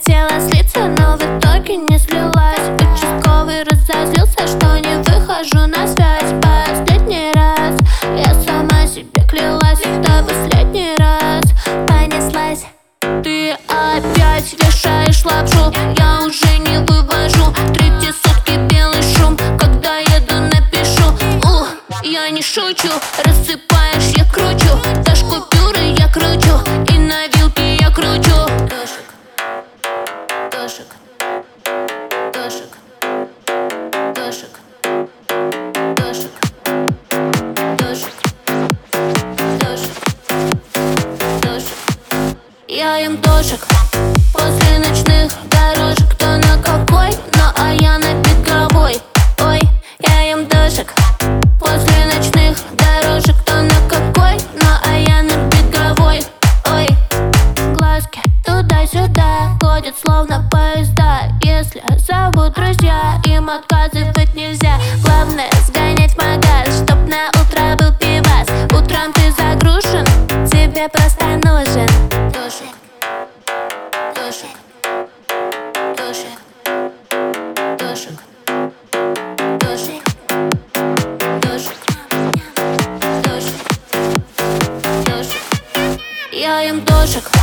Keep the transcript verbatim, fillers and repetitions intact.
хотела слиться, но в итоге не слилась. Участковый разозлился, что не выхожу на связь. Последний раз я сама себе клялась, это последний раз. Понеслась. Ты опять вешаешь лапшу, я уже не вывожу. Третьи сутки белый шум, когда еду напишу. Ух, я не шучу, рассыпаешь, я кручу. Дашь купюры, я кручу, и на вилке я кручу. Дошик, дошик, дошик, дошик, дошик, дошик, дошик, дошик. Я ем дошик после ночных дорожек. Кто на какой, ну а я на беговой. Ой, я ем дошик после ночных дорожек. Кто на какой, ну а я на беговой. Ой, глазки туда-сюда ходят словно поезда. Если зовут друзья, им отказывать нельзя. Главное сгонять в магаз, чтоб на утро был пивас. Утром ты загружен, тебе просто нужен дошик, дошик, дошик, дошик, дошик, дошик, дошик, дошик. Я ем дошик